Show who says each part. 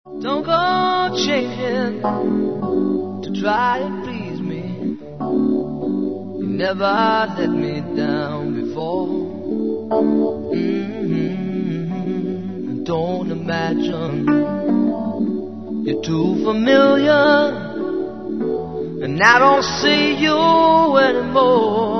Speaker 1: Don't go changing to try and please me. You never let me down before. Don't imagine you're too familiar, and I don't see you anymore.